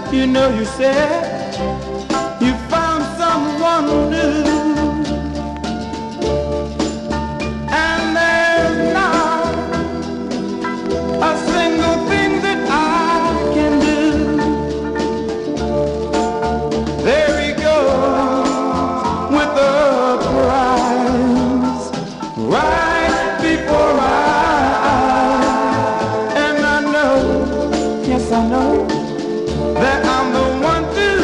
You know you said you found someone new, and there's not a single thing that I can do. There he goes with the prize right before my eyes, and I know, yes I know, that I'm the one to